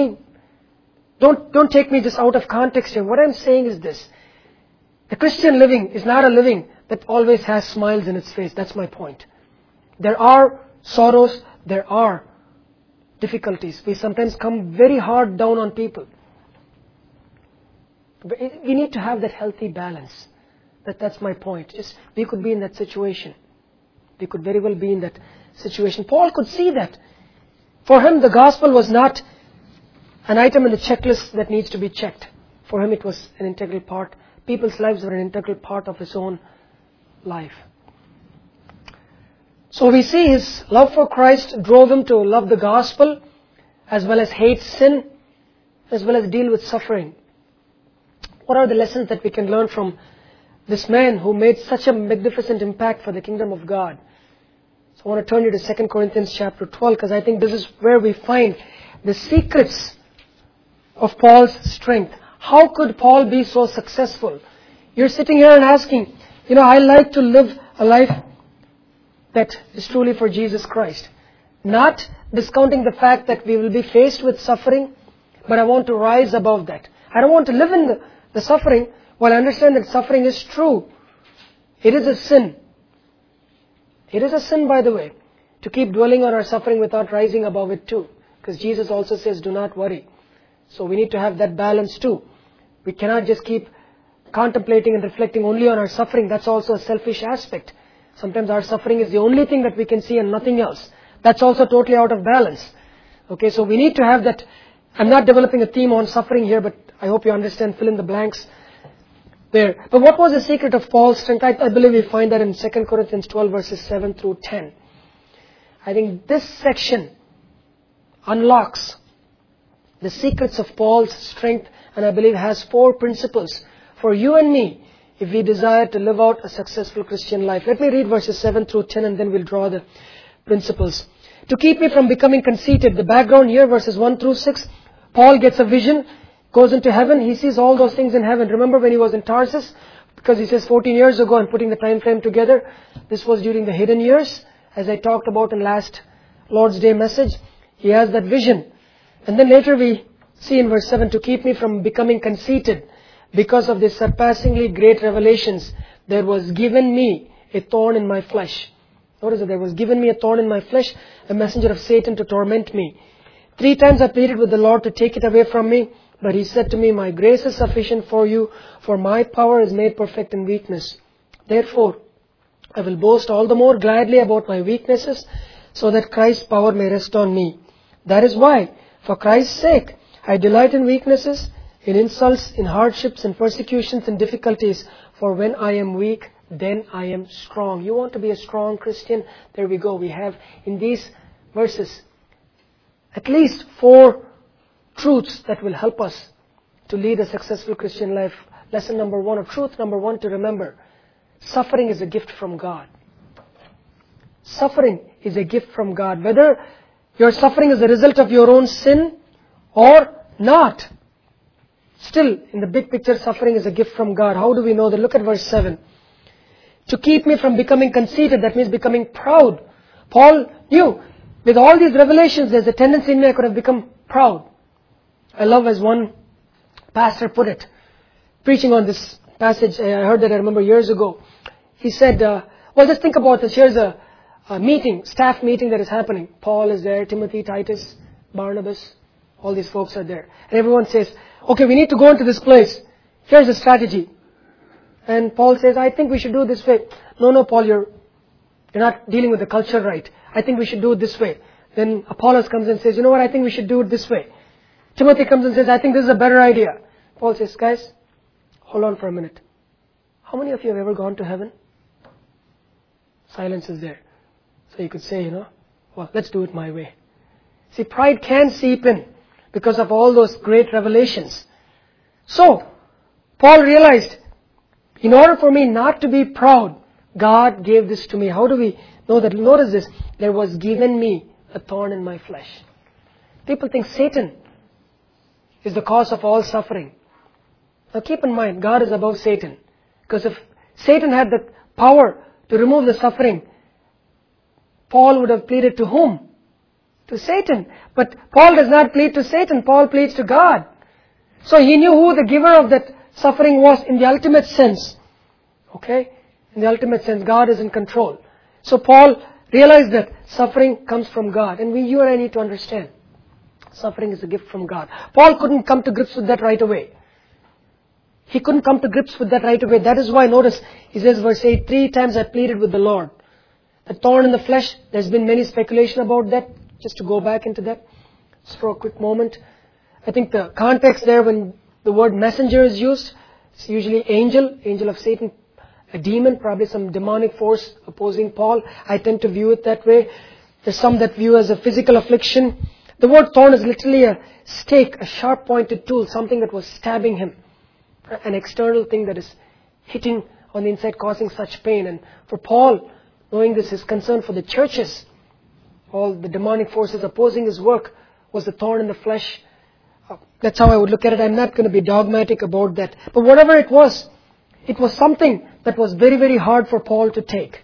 Don't take me just out of context here. What I'm saying is this. The Christian living is not a living that always has smiles in its face. That's my point. There are sorrows. There are difficulties. We sometimes come very hard down on people. We need to have that healthy balance. That's my point. We could be in that situation. We could very well be in that situation. Paul could see that. For him, the gospel was not an item in the checklist that needs to be checked. For him, it was an integral part. People's lives were an integral part of his own life. So we see his love for Christ drove him to love the gospel, as well as hate sin, as well as deal with suffering. What are the lessons that we can learn from this man who made such a magnificent impact for the kingdom of God? So I want to turn you to 2 Corinthians chapter 12, because I think this is where we find the secrets of Paul's strength. How could Paul be so successful? You're sitting here and asking, I like to live a life that is truly for Jesus Christ. Not discounting the fact that we will be faced with suffering, but I want to rise above that. I don't want to live in the suffering, while I understand that suffering is true. It is a sin. It is a sin, by the way, to keep dwelling on our suffering without rising above it too. Because Jesus also says, do not worry. So we need to have that balance too. We cannot just keep contemplating and reflecting only on our suffering. That's also a selfish aspect. Sometimes our suffering is the only thing that we can see and nothing else. That's also totally out of balance. Okay, so we need to have that. I'm not developing a theme on suffering here, but I hope you understand, fill in the blanks there. But what was the secret of Paul's strength? I believe we find that in 2 Corinthians 12 verses 7 through 10. I think this section unlocks the secrets of Paul's strength, and I believe has 4 principles for you and me if we desire to live out a successful Christian life. Let me read verses 7 through 10 and then we'll draw the principles. To keep me from becoming conceited, the background here, verses 1 through 6, Paul gets a vision, goes into heaven, he sees all those things in heaven. Remember when he was in Tarsus? Because he says 14 years ago, I'm putting the time frame together. This was during the hidden years, as I talked about in last Lord's Day message. He has that vision. And then later we see in verse 7, to keep me from becoming conceited, because of these surpassingly great revelations, there was given me a thorn in my flesh. Notice that there was given me a thorn in my flesh, a messenger of Satan to torment me. 3 times I pleaded with the Lord to take it away from me, but He said to me, my grace is sufficient for you, for my power is made perfect in weakness. Therefore, I will boast all the more gladly about my weaknesses, so that Christ's power may rest on me. That is why, for Christ's sake, I delight in weaknesses, in insults, in hardships, in persecutions, in difficulties. For when I am weak, then I am strong. You want to be a strong Christian? There we go. We have in these verses at least 4 truths that will help us to lead a successful Christian life. Lesson number 1, or truth number 1 to remember. Suffering is a gift from God. Suffering is a gift from God. Whether your suffering is a result of your own sin or not. Still, in the big picture, suffering is a gift from God. How do we know that? Look at verse 7. To keep me from becoming conceited, that means becoming proud. Paul knew, with all these revelations, there's a tendency in me I could have become proud. I love as one pastor put it, preaching on this passage, I heard that I remember years ago. He said, well, just think about this. Here's a meeting, staff meeting that is happening. Paul is there, Timothy, Titus, Barnabas, all these folks are there. And everyone says, okay, we need to go into this place. Here's a strategy. And Paul says, I think we should do it this way. No, Paul, you're not dealing with the culture right. I think we should do it this way. Then Apollos comes and says, you know what, I think we should do it this way. Timothy comes and says, I think this is a better idea. Paul says, guys, hold on for a minute. How many of you have ever gone to heaven? Silence is there. So you could say, well, let's do it my way. See, pride can seep in because of all those great revelations. So, Paul realized, in order for me not to be proud, God gave this to me. How do we know that? Notice this. There was given me a thorn in my flesh. People think Satan is the cause of all suffering. Now keep in mind, God is above Satan. Because if Satan had the power to remove the suffering, Paul would have pleaded to whom? To Satan. But Paul does not plead to Satan. Paul pleads to God. So he knew who the giver of that suffering was in the ultimate sense. Okay? In the ultimate sense, God is in control. So Paul realized that suffering comes from God. And you and I need to understand. Suffering is a gift from God. Paul couldn't come to grips with that right away. He couldn't come to grips with that right away. That is why, notice, he says, verse 8, 3 times I pleaded with the Lord. The thorn in the flesh, there's been many speculation about that. Just to go back into that, just for a quick moment. I think the context there when the word messenger is used, it's usually angel of Satan, a demon, probably some demonic force opposing Paul. I tend to view it that way. There's some that view as a physical affliction. The word thorn is literally a stake, a sharp pointed tool, something that was stabbing him. An external thing that is hitting on the inside, causing such pain. And for Paul, knowing this, his concern for the churches, all the demonic forces opposing his work, was the thorn in the flesh. That's how I would look at it. I'm not going to be dogmatic about that. But whatever it was something that was very, very hard for Paul to take.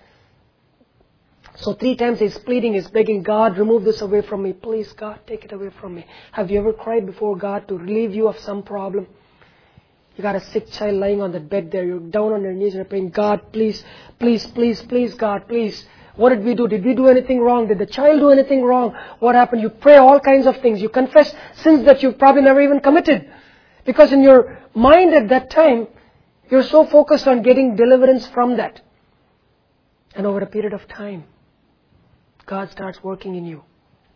So 3 times he's pleading, he's begging, God, remove this away from me. Please, God, take it away from me. Have you ever cried before God to relieve you of some problem? You got a sick child lying on the bed there. You're down on your knees and you're praying, God, please, please, please, please, God, please. What did we do? Did we do anything wrong? Did the child do anything wrong? What happened? You pray all kinds of things. You confess sins that you've probably never even committed. Because in your mind at that time, you're so focused on getting deliverance from that. And over a period of time, God starts working in you.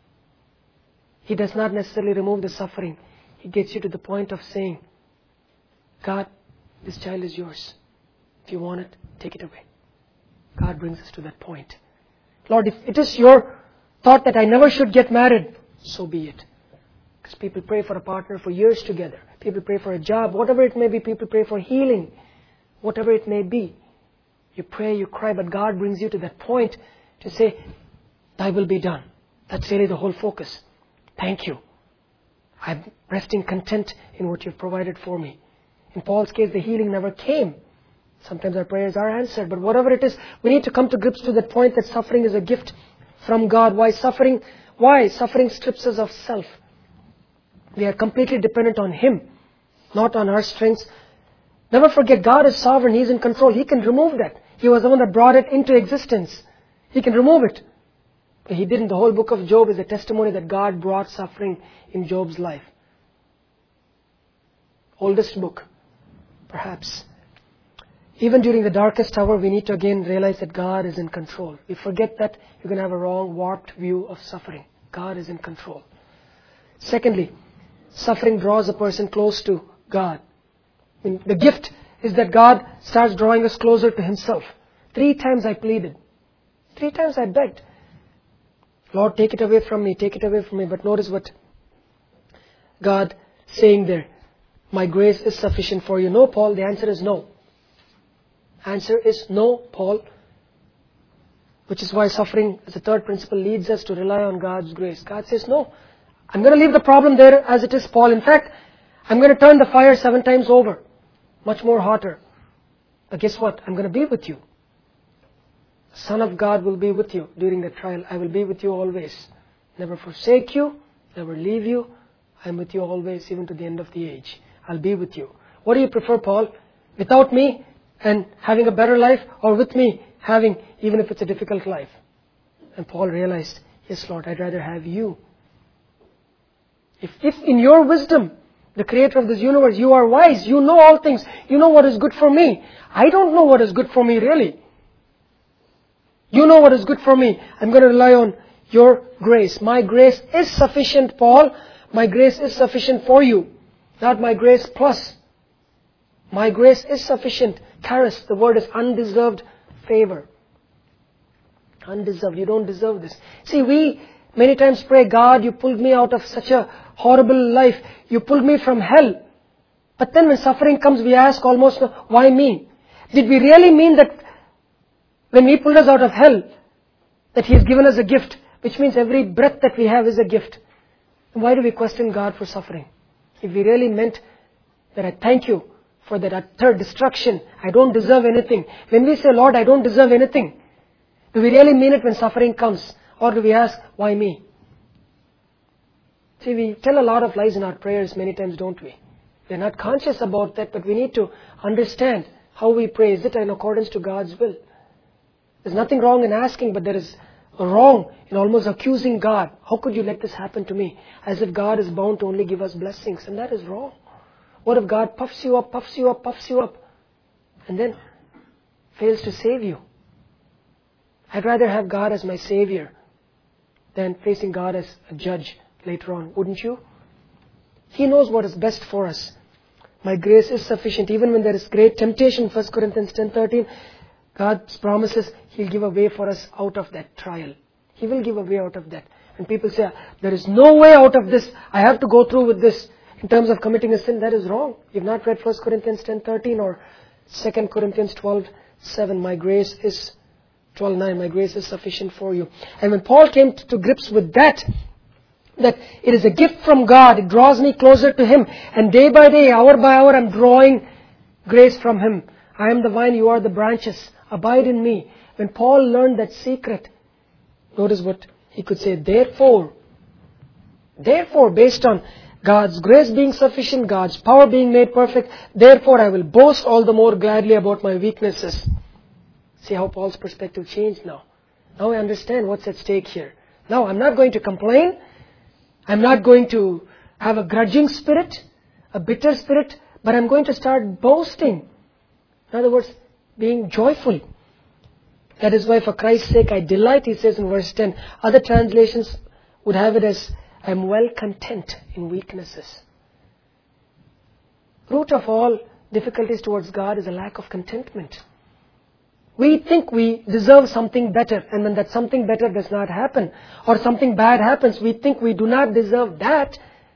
He does not necessarily remove the suffering. He gets you to the point of saying, God, this child is yours. If you want it, take it away. God brings us to that point. Lord, if it is your thought that I never should get married, so be it. Because people pray for a partner for years together. People pray for a job, whatever it may be. People pray for healing, whatever it may be. You pray, you cry, but God brings you to that point to say, Thy will be done. That's really the whole focus. Thank you. I'm resting content in what you've provided for me. In Paul's case, the healing never came. Sometimes our prayers are answered, but whatever it is, we need to come to grips to that point that suffering is a gift from God. Why suffering? Why? Suffering strips us of self. We are completely dependent on Him, not on our strengths. Never forget, God is sovereign. He's in control. He can remove that. He was the one that brought it into existence. He can remove it. But He didn't. The whole book of Job is a testimony that God brought suffering in Job's life. Oldest book, perhaps. Even during the darkest hour, we need to again realize that God is in control. If you forget that, you're going to have a wrong, warped view of suffering. God is in control. Secondly, suffering draws a person close to God. I mean, the gift is that God starts drawing us closer to Himself. 3 times I pleaded. 3 times I begged. Lord, take it away from me, take it away from me. But notice what God is saying there. My grace is sufficient for you. No, Paul, the answer is no. Answer is no, Paul. Which is why suffering as a third principle leads us to rely on God's grace. God says, no, I'm going to leave the problem there as it is, Paul. In fact, I'm going to turn the fire 7 times over. Much more hotter. But guess what? I'm going to be with you. The Son of God will be with you during the trial. I will be with you always. Never forsake you. Never leave you. I'm with you always, even to the end of the age. I'll be with you. What do you prefer, Paul? Without me and having a better life, or with me having, even if it's a difficult life? And Paul realized, yes, Lord, I'd rather have you. If in your wisdom, the creator of this universe, you are wise, you know all things, you know what is good for me. I don't know what is good for me, really. You know what is good for me. I'm going to rely on your grace. My grace is sufficient, Paul. My grace is sufficient for you. Not my grace plus. My grace is sufficient. Charis, the word is undeserved favor. Undeserved. You don't deserve this. See, we many times pray, God, you pulled me out of such a horrible life. You pulled me from hell. But then when suffering comes, we ask almost, why me? Did we really mean that when He pulled us out of hell, that He has given us a gift, which means every breath that we have is a gift? And why do we question God for suffering? If we really meant that I thank you for that utter destruction, I don't deserve anything. When we say, Lord, I don't deserve anything, do we really mean it when suffering comes? Or do we ask, why me? See, we tell a lot of lies in our prayers many times, don't we? We're not conscious about that, but we need to understand how we pray. Is it in accordance to God's will? There's nothing wrong in asking, but there is a wrong in almost accusing God. How could you let this happen to me? As if God is bound to only give us blessings. And that is wrong. What if God puffs you up, puffs you up, puffs you up, and then fails to save you? I'd rather have God as my Savior than facing God as a judge later on, wouldn't you? He knows what is best for us. My grace is sufficient. Even when there is great temptation, 1 Corinthians 10:13, God promises He'll give a way for us out of that trial. He will give a way out of that. And people say, there is no way out of this. I have to go through with this in terms of committing a sin. That is wrong. You've not read 1 Corinthians 10:13 or 2 Corinthians 12:7. My grace is 12:9. My grace is sufficient for you. And when Paul came to grips with that it is a gift from God. It draws me closer to Him. And day by day, hour by hour, I'm drawing grace from Him. I am the vine, you are the branches. Abide in me. When Paul learned that secret, notice what he could say. Therefore, based on God's grace being sufficient, God's power being made perfect, therefore I will boast all the more gladly about my weaknesses. See how Paul's perspective changed now. Now I understand what's at stake here. Now I'm not going to complain. I'm not going to have a grudging spirit, a bitter spirit, but I'm going to start boasting. In other words, being joyful. That is why for Christ's sake I delight, he says in verse 10. Other translations would have it as, I am well content in weaknesses. Root of all difficulties towards God is a lack of contentment. We think we deserve something better, and when that something better does not happen, or something bad happens, we think we do not deserve that.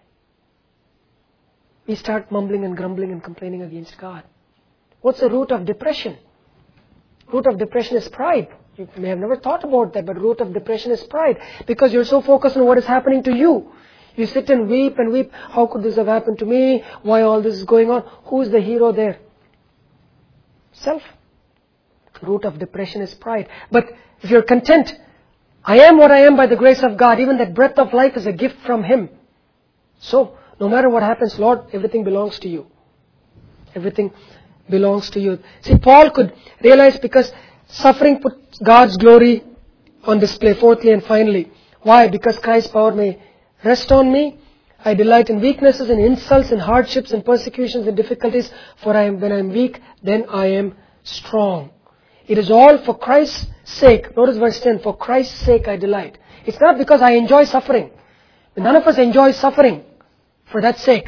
We start mumbling and grumbling and complaining against God. What's the root of depression? Root of depression is pride. You may have never thought about that, but root of depression is pride. Because you're so focused on what is happening to you. You sit and weep and weep. How could this have happened to me? Why all this is going on? Who is the hero there? Self. Root of depression is pride. But if you're content, I am what I am by the grace of God. Even that breath of life is a gift from Him. So, no matter what happens, Lord, everything belongs to you. Everything belongs to you. See, Paul could realize because suffering puts God's glory on display. Fourthly and finally. Why? Because Christ's power may rest on me. I delight in weaknesses and insults and hardships and persecutions and difficulties. For when I am weak, then I am strong. It is all for Christ's sake. Notice verse 10. For Christ's sake I delight. It's not because I enjoy suffering. None of us enjoy suffering for that sake.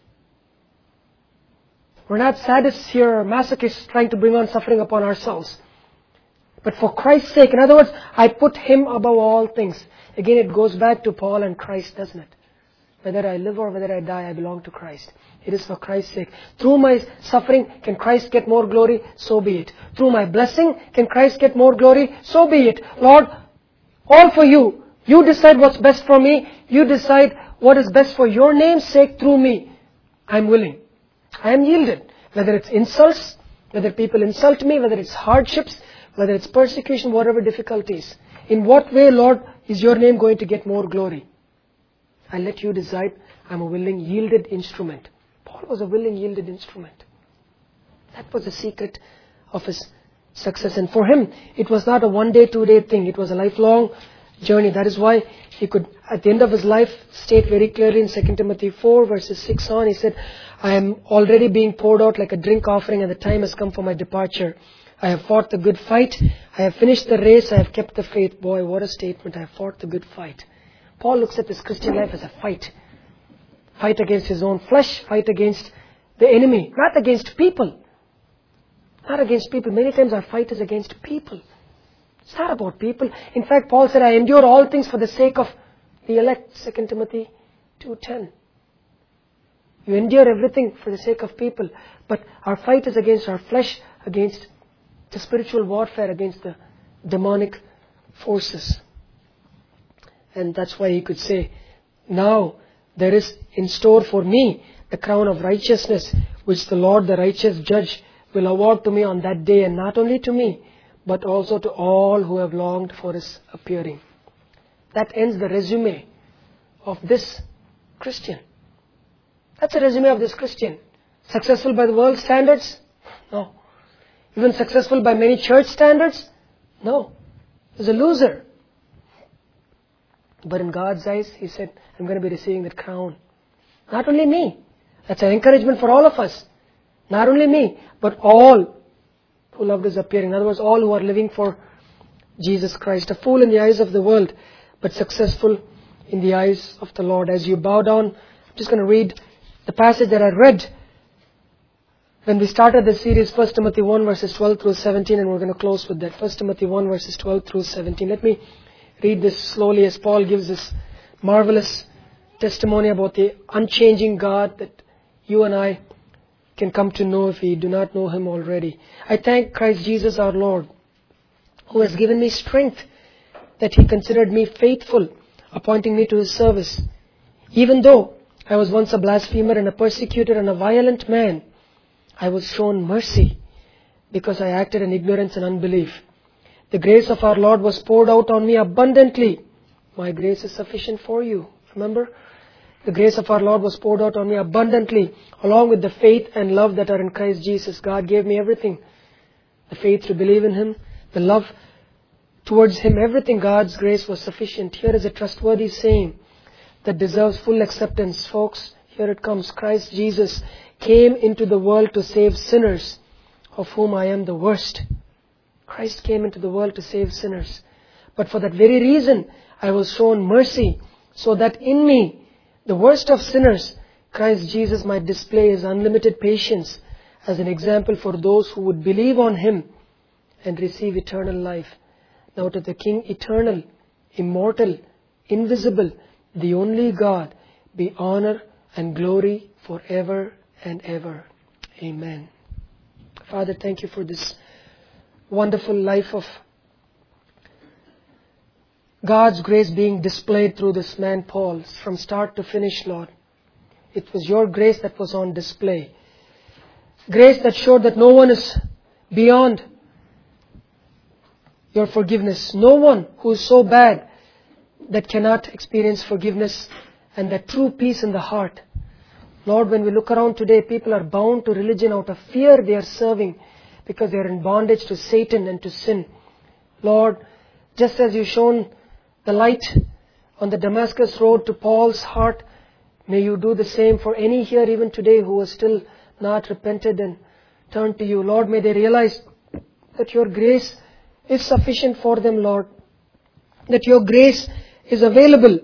We're not sadists here or masochists trying to bring on suffering upon ourselves. But for Christ's sake, in other words, I put Him above all things. Again, it goes back to Paul and Christ, doesn't it? Whether I live or whether I die, I belong to Christ. It is for Christ's sake. Through my suffering, can Christ get more glory? So be it. Through my blessing, can Christ get more glory? So be it. Lord, all for you. You decide what's best for me. You decide what is best for your name's sake through me. I'm willing. I am yielded. Whether it's insults, whether people insult me, whether it's hardships, whether it's persecution, whatever difficulties. In what way, Lord, is your name going to get more glory? I let you decide. I'm a willing, yielded instrument. Paul was a willing, yielded instrument. That was the secret of his success. And for him, it was not a one-day, two-day thing. It was a lifelong journey. That is why he could, at the end of his life, state very clearly in 2 Timothy 4, verses 6 on, he said, I am already being poured out like a drink offering, and the time has come for my departure. I have fought the good fight. I have finished the race. I have kept the faith. Boy, what a statement. I have fought the good fight. Paul looks at his Christian life as a fight. Fight against his own flesh. Fight against the enemy. Not against people. Not against people. Many times our fight is against people. It's not about people. In fact, Paul said, I endure all things for the sake of the elect. 2 Timothy 2:10. You endure everything for the sake of people. But our fight is against our flesh, against the spiritual warfare, against the demonic forces. And that's why he could say, now there is in store for me the crown of righteousness, which the Lord, the righteous judge, will award to me on that day, and not only to me, but also to all who have longed for His appearing. That ends the resume of this Christian. That's a resume of this Christian. Successful by the world standards? No. Even successful by many church standards? No. He's a loser. But in God's eyes, he said, I'm going to be receiving that crown. Not only me. That's an encouragement for all of us. Not only me, but all who loved His appearing. In other words, all who are living for Jesus Christ. A fool in the eyes of the world, but successful in the eyes of the Lord. As you bow down, I'm just going to read the passage that I read when we started this series, 1 Timothy 1 verses 12 through 17, and we're going to close with that. 1 Timothy 1 verses 12 through 17. Let me read this slowly as Paul gives this marvelous testimony about the unchanging God that you and I can come to know if we do not know Him already. I thank Christ Jesus our Lord, who has given me strength, that He considered me faithful, appointing me to His service. Even though I was once a blasphemer and a persecutor and a violent man, I was shown mercy because I acted in ignorance and unbelief. The grace of our Lord was poured out on me abundantly. My grace is sufficient for you. Remember? The grace of our Lord was poured out on me abundantly, along with the faith and love that are in Christ Jesus. God gave me everything. The faith to believe in Him, the love towards Him, everything. God's grace was sufficient. Here is a trustworthy saying that deserves full acceptance. Folks, here it comes. Christ Jesus came into the world to save sinners, of whom I am the worst. Christ came into the world to save sinners. But for that very reason, I was shown mercy, so that in me, the worst of sinners, Christ Jesus might display His unlimited patience as an example for those who would believe on Him and receive eternal life. Now to the King, eternal, immortal, invisible, the only God, be honor and glory forever and ever. Amen. Father, thank You for this wonderful life of God's grace being displayed through this man Paul from start to finish, Lord. It was Your grace that was on display. Grace that showed that no one is beyond Your forgiveness. No one who is so bad that cannot experience forgiveness and that true peace in the heart. Lord, when we look around today, people are bound to religion out of fear they are serving because they are in bondage to Satan and to sin. Lord, just as You shone the light on the Damascus road to Paul's heart, may You do the same for any here even today who are still not repented and turned to You. Lord, may they realize that Your grace is sufficient for them, Lord. That Your grace is available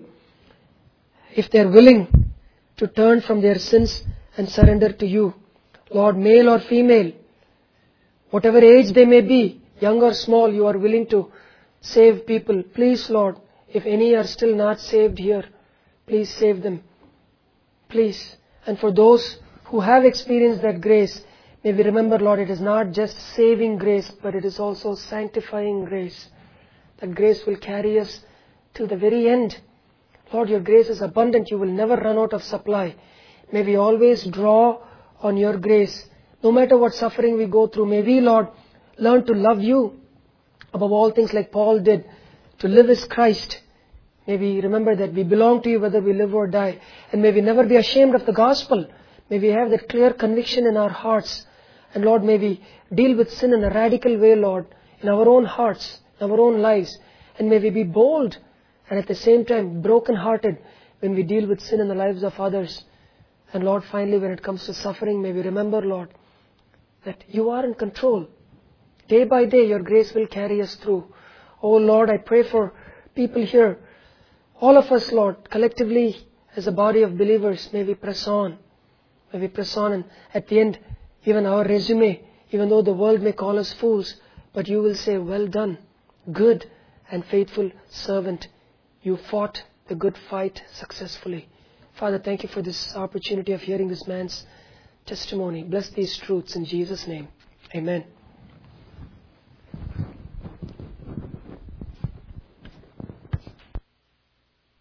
if they are willing to turn from their sins and surrender to You. Lord, male or female, whatever age they may be, young or small, You are willing to save people. Please, Lord, if any are still not saved here, please save them. Please. And for those who have experienced that grace, may we remember, Lord, it is not just saving grace, but it is also sanctifying grace. That grace will carry us to the very end. Lord, Your grace is abundant. You will never run out of supply. May we always draw on Your grace. No matter what suffering we go through, may we, Lord, learn to love You above all things like Paul did. To live is Christ. May we remember that we belong to You whether we live or die. And may we never be ashamed of the gospel. May we have that clear conviction in our hearts. And Lord, may we deal with sin in a radical way, Lord, in our own hearts, in our own lives. And may we be bold and at the same time broken-hearted when we deal with sin in the lives of others. And Lord, finally, when it comes to suffering, may we remember, Lord, that You are in control. Day by day, Your grace will carry us through. Oh Lord, I pray for people here. All of us, Lord, collectively as a body of believers, may we press on. May we press on, and at the end, even our resume, even though the world may call us fools, but You will say, well done, good and faithful servant. You fought the good fight successfully. Father, thank You for this opportunity of hearing this man's testimony. Bless these truths in Jesus' name. Amen.